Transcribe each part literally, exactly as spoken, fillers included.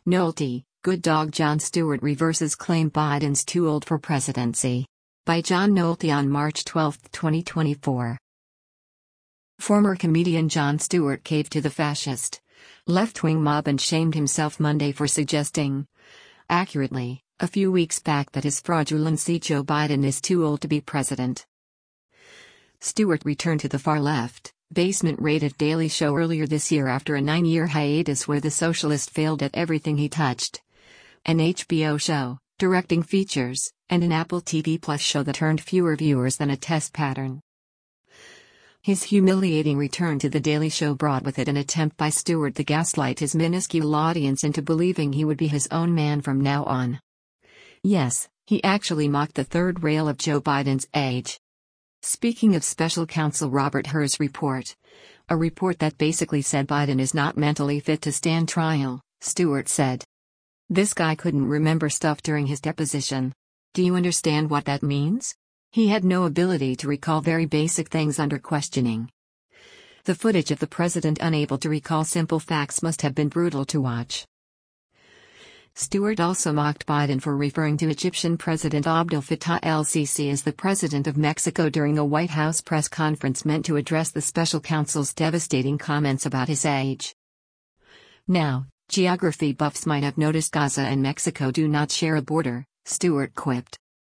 Nolte, good dog Jon Stewart reverses claim Biden's too old for presidency. By John Nolte on March twelfth, twenty twenty-four. Former comedian Jon Stewart caved to the fascist, left-wing mob and shamed himself Monday for suggesting, accurately, a few weeks back that his fraudulency Joe Biden is too old to be president. Stewart returned to the far-left, basement-rated Daily Show earlier this year after a nine-year hiatus where the socialist failed at everything he touched. An H B O show, directing features, and an Apple T V Plus show that earned fewer viewers than a test pattern. His humiliating return to The Daily Show brought with it an attempt by Stewart to gaslight his minuscule audience into believing he would be his own man from now on. Yes, he actually mocked the third rail of Joe Biden's age. Speaking of special counsel Robert Hur's report, a report that basically said Biden is not mentally fit to stand trial, Stewart said. This guy couldn't remember stuff during his deposition. Do you understand what that means? He had no ability to recall very basic things under questioning. The footage of the president unable to recall simple facts must have been brutal to watch. Stewart also mocked Biden for referring to Egyptian President Abdel Fattah el-Sisi as the President of Mexico during a White House press conference meant to address the special counsel's devastating comments about his age. Now, geography buffs might have noticed Gaza and Mexico do not share a border, Stewart quipped.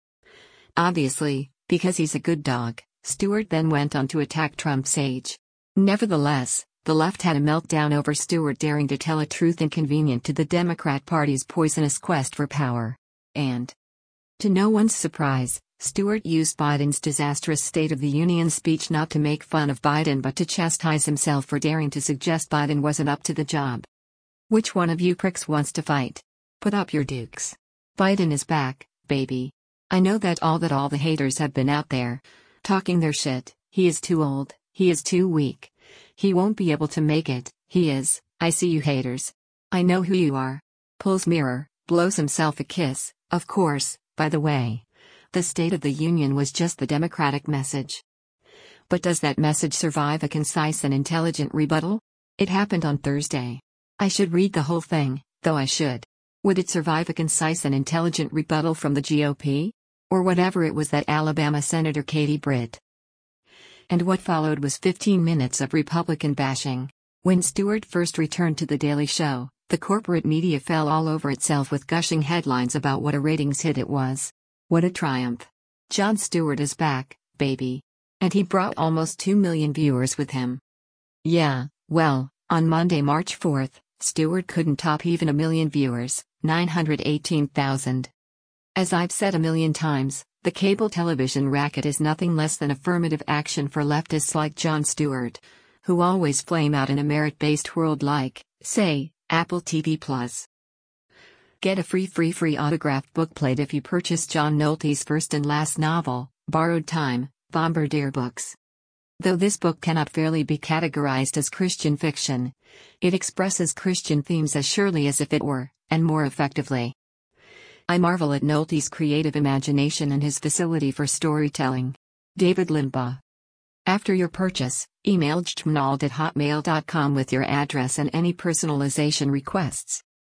Obviously, because he's a good dog, Stewart then went on to attack Trump's age. Nevertheless, the left had a meltdown over Stewart daring to tell a truth inconvenient to the Democrat Party's poisonous quest for power. And, to no one's surprise, Stewart used Biden's disastrous State of the Union speech not to make fun of Biden but to chastise himself for daring to suggest Biden wasn't up to the job. Which one of you pricks wants to fight? Put up your dukes. Biden is back, baby. I know that all that all the haters have been out there, talking their shit. He is too old, he is too weak. He won't be able to make it, he is. I see you haters. I know who you are. Pulls mirror, blows himself a kiss. Of course, by the way, the State of the Union was just the Democratic message. But does that message survive a concise and intelligent rebuttal? It happened on Thursday. I should read the whole thing, though I should. Would it survive a concise and intelligent rebuttal from the G O P? Or whatever it was that Alabama Senator Katie Britt? And what followed was fifteen minutes of Republican bashing. When Stewart first returned to The Daily Show, the corporate media fell all over itself with gushing headlines about what a ratings hit it was. What a triumph. Jon Stewart is back, baby. And he brought almost two million viewers with him. Yeah, well, on Monday, March fourth, Stewart couldn't top even a million viewers, nine hundred eighteen thousand. As I've said a million times, the cable television racket is nothing less than affirmative action for leftists like Jon Stewart, who always flame out in a merit-based world like, say, Apple T V Plus. Get a free free free autographed bookplate if you purchase John Nolte's first and last novel, Borrowed Time, Bombardier Books. Though this book cannot fairly be categorized as Christian fiction, it expresses Christian themes as surely as if it were, and more effectively. I marvel at Nolte's creative imagination and his facility for storytelling. David Limbaugh. After your purchase, email jtmnald at hotmail dot com with your address and any personalization requests.